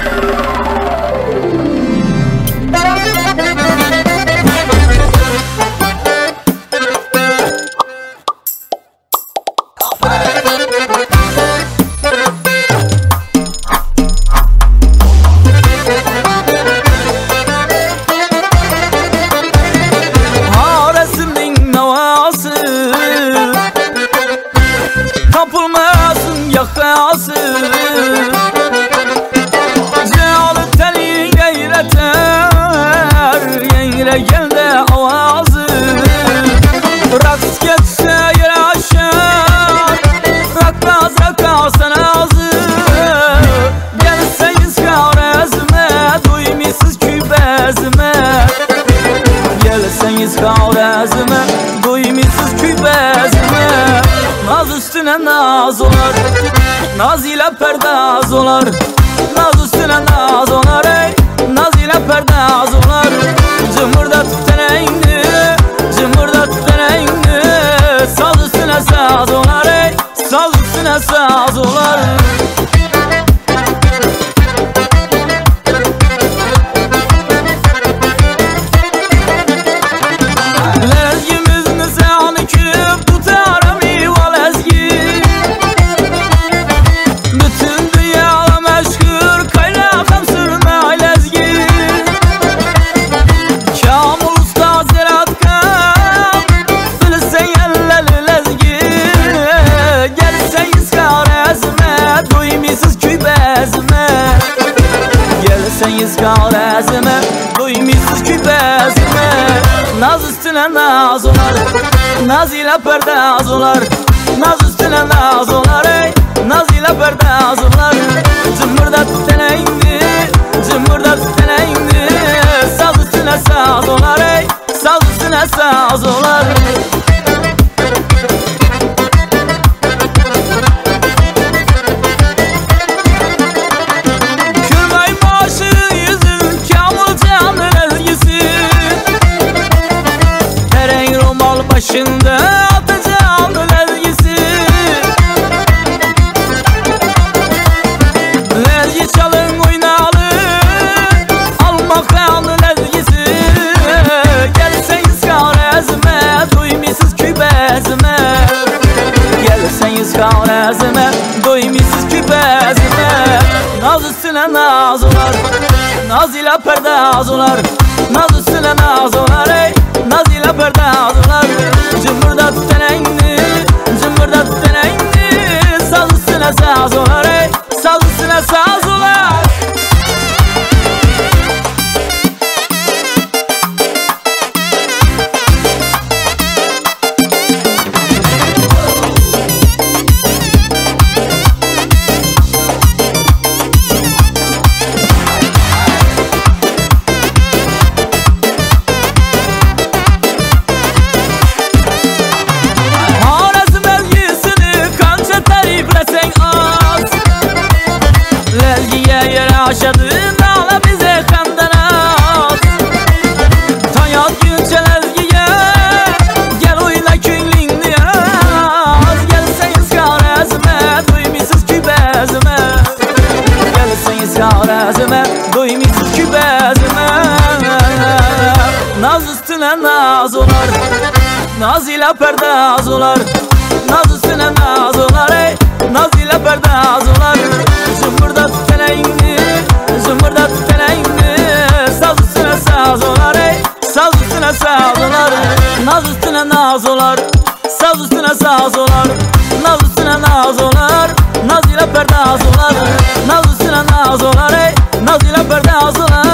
Kapılmasın yakası, cehalı telin geyreter, yengire gel de avazı. Raks geçse yere aşar, rakmaz rakasın ağzı. Gelseniz Kavrezme, duymisiniz kübezme. Gelseniz Kavrezme, duymisiniz kübezme. Naz üstüne naz olar, naz ile perdaz olar. Naz üstüne naz olar, ey, naz ile perdaz olar. Cımırda tüteneğini, cımırda tüteneğini. Saz üstüne saz olar, ey, saz üstüne saz olar. Gelseniz Kavrezme, duymisiniz kübezme. Naz üstüne naz olar, naz ile perdaz olar. Naz üstüne naz olar, ey, naz ile perdaz olar. Cımbırda tüteneğini, cımbırda tüteneğini. Saz üstüne saz olar, ey, saz üstüne saz olar. Başında atacağım lezgisi. Lezgi çalın oynalım, almaktan lezgisi. Gelseniz Kavrezme, duymisiniz kübezme. Gelseniz Kavrezme, duymisiniz kübezme. Naz üstüne naz olar, naz ile perdaz olar. Naz üstüne naz olar, ey, naz ile perdaz olar. Cımbırda tüteneğini, cımbırda tüteneğini. Saz üstüne saz olar, ey, saz üstüne saz olar. Yaşadığın dağla bize kandanat. Tayat günce lezgiye, gel oyna küylüğünü yaz. Gelseniz Kavrezme, duymisiniz kübezme. Gelseniz Kavrezme, duymisiniz kübezme. Naz üstüne naz olar, naz ile perdaz olar. Naz üstüne naz olar, ey, naz ile perdaz olar. Cımbırda tüteneğini, cımbırda tüteneğini. Saz üstüne saz olar, ey, saz üstüne saz olar. Naz üstüne naz olar, saz üstüne saz olar. Naz üstüne naz olar, naz ile perdaz olar. Naz üstüne naz olar, ey, naz ile perdaz olar.